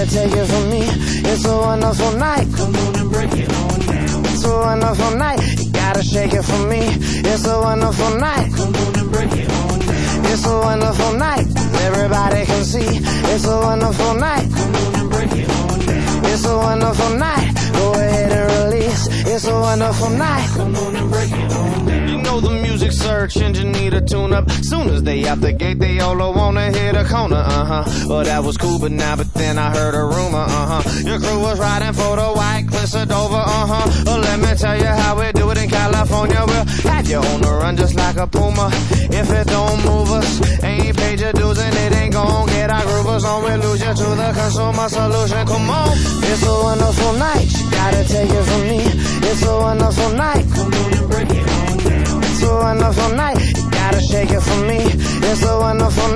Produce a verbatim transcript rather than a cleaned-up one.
take it from me. It's a wonderful night. Come on and break it on down. It's a wonderful night. You gotta shake it for me. It's a wonderful night. Come on and break it on down. It's a wonderful night. Everybody can see. It's a wonderful night. Come on and break it on down. It's a wonderful night. Go ahead and release. It's a wonderful night. Come on and break it on down. You know the music search engine need a tune up. Soon as they out the gate, they all wanna hit a corner. Uh huh. Well, that was cool, but now, but then I heard a rumor. Uh huh. Your crew was riding for the white cliffs of Dover. Uh huh. Well, let me tell you how we do it in California. We'll have you on the run just like a puma. If it don't move us, ain't paid your dues and it ain't gon' get our groovers on. We lose you to the consumer solution. Come on. It's a wonderful night. You gotta take it from me. It's a wonderful night. Come on and break it on down. It's a wonderful night. You gotta shake it for me. It's a wonderful night.